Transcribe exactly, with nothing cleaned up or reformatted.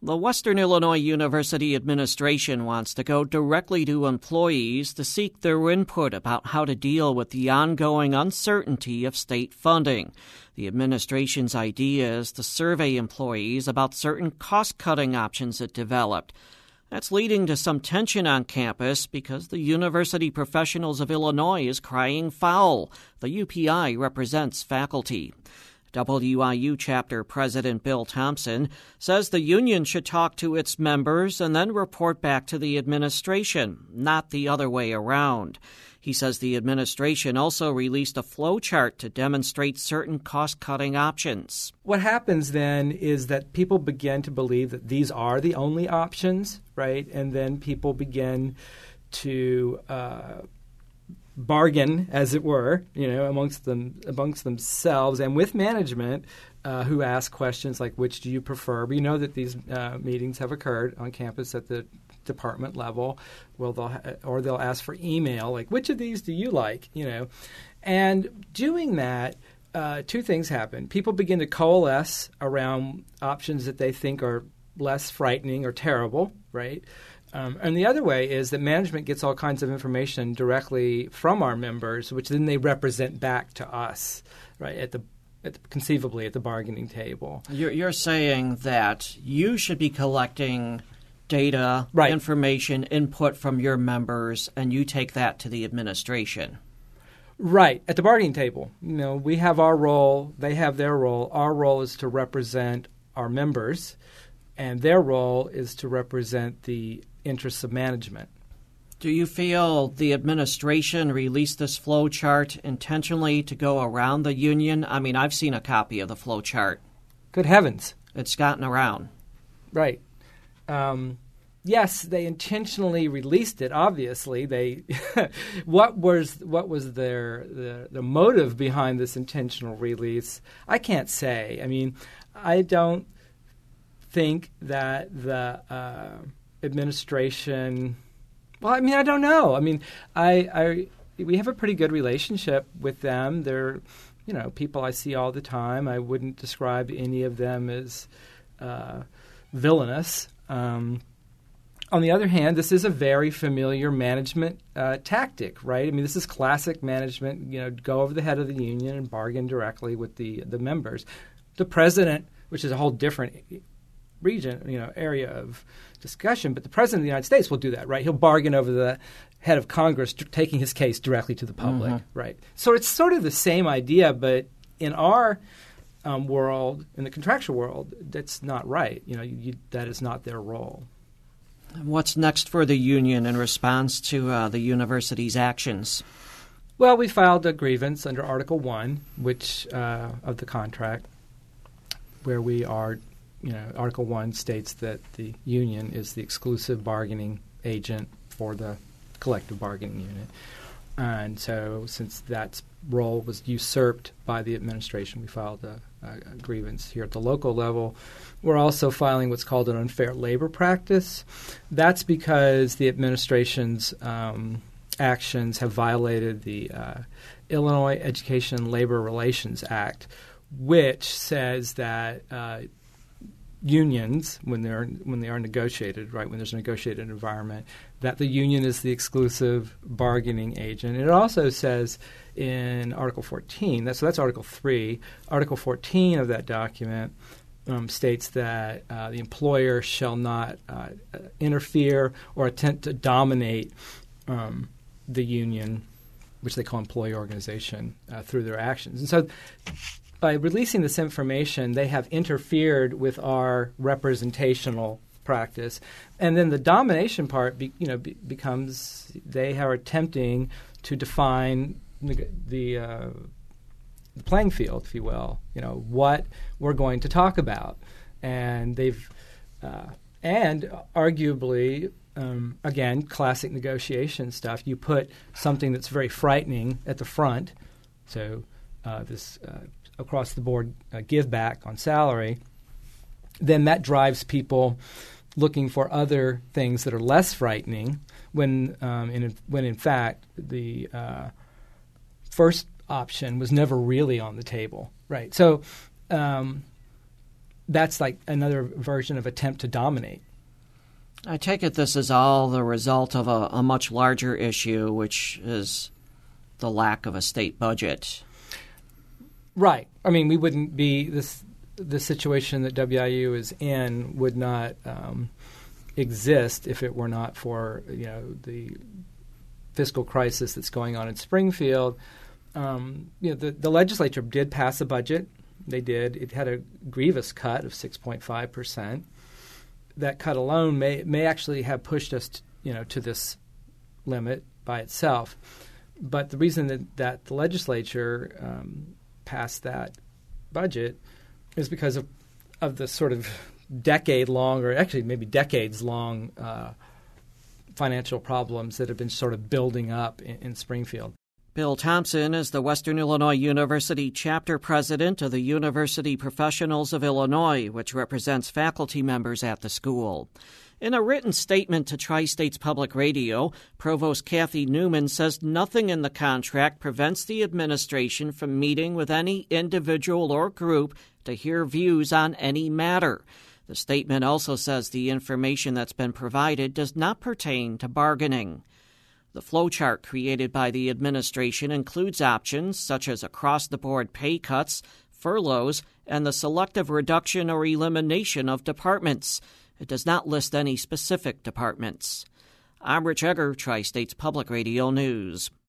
The Western Illinois University administration wants to go directly to employees to seek their input about how to deal with the ongoing uncertainty of state funding. The administration's idea is to survey employees about certain cost-cutting options it developed. That's leading to some tension on campus because the University Professionals of Illinois is crying foul. The U P I represents faculty. W I U chapter president Bill Thompson says the union should talk to its members and then report back to the administration, not the other way around. He says the administration also released a flow chart to demonstrate certain cost-cutting options. What happens then is that people begin to believe that these are the only options, right? And then people begin to uh, bargain, as it were, you know, amongst them, amongst themselves and with management, uh, who ask questions like, "Which do you prefer?" We know that these uh, meetings have occurred on campus at the department level. Well, they'll ha- or they'll ask for email, like, "Which of these do you like?" You know, and doing that, uh, two things happen. People begin to coalesce around options that they think are less frightening or terrible, right? Um, and the other way is that management gets all kinds of information directly from our members, which then they represent back to us, right, at the, at the conceivably at the bargaining table. You're, you're saying that you should be collecting data, right. information, input from your members, and you take that to the administration. Right, at the bargaining table. You know, we have our role, they have their role. Our role is to represent our members, and their role is to represent the interests of management. Do you feel the administration released this flow chart intentionally to go around the union? I mean, I've seen a copy of the flow chart. Good heavens. It's gotten around. Right. Um, yes, they intentionally released it, obviously. They what was what was their the, the motive behind this intentional release? I can't say. I mean, I don't think that the uh, administration – well, I mean, I don't know. I mean, I, I we have a pretty good relationship with them. They're, you know, people I see all the time. I wouldn't describe any of them as uh, villainous. Um, on the other hand, this is a very familiar management uh, tactic, right? I mean, this is classic management, you know, go over the head of the union and bargain directly with the, the members. The president, which is a whole different region, you know, area of discussion, but the president of the United States will do that, right? He'll bargain over the head of Congress, t- taking his case directly to the public, mm-hmm. right? So it's sort of the same idea, but in our um, world, in the contractual world, that's not right. You know, you, that is not their role. What's next for the union in response to uh, the university's actions? Well, we filed a grievance under Article One, which uh, of the contract, where we are. You know, Article One states that the union is the exclusive bargaining agent for the collective bargaining unit. And so since that role was usurped by the administration, we filed a, a grievance here at the local level. We're also filing what's called an unfair labor practice. That's because the administration's um, actions have violated the uh, Illinois Education and Labor Relations Act, which says that uh, unions, when they're when they are negotiated, right, when there's a negotiated environment, that the union is the exclusive bargaining agent. And it also says in Article fourteen, that's, so that's Article three, Article fourteen of that document um, states that uh, the employer shall not uh, interfere or attempt to dominate um, the union, which they call employee organization, uh, through their actions. And so by releasing this information, they have interfered with our representational practice. And then the domination part be, you know, be, becomes they are attempting to define the, the, uh, the playing field, if you will, you know, what we're going to talk about. And they've uh, – and arguably – Um, again, classic negotiation stuff. You put something that's very frightening at the front, so uh, this uh, across-the-board uh, give back on salary, then that drives people looking for other things that are less frightening when, um, in, when in fact, the uh, first option was never really on the table. Right. So um, that's like another version of attempt to dominate. I take it this is all the result of a, a much larger issue, which is the lack of a state budget. Right. I mean, we wouldn't be this. The situation that W I U is in would not um, exist if it were not for, you know, the fiscal crisis that's going on in Springfield. Um, you know, the, the legislature did pass a budget. They did. It had a grievous cut of six point five percent. That cut alone may may actually have pushed us, to, you know, to this limit by itself. But the reason that, that the legislature um, passed that budget is because of, of the sort of decade-long, or actually maybe decades-long uh, financial problems that have been sort of building up in, in Springfield. Bill Thompson is the Western Illinois University chapter president of the University Professionals of Illinois, which represents faculty members at the school. In a written statement to Tri-States Public Radio, Provost Kathy Newman says nothing in the contract prevents the administration from meeting with any individual or group to hear views on any matter. The statement also says the information that's been provided does not pertain to bargaining. The flowchart created by the administration includes options such as across-the-board pay cuts, furloughs, and the selective reduction or elimination of departments. It does not list any specific departments. I'm Rich Egger, Tri-States Public Radio News.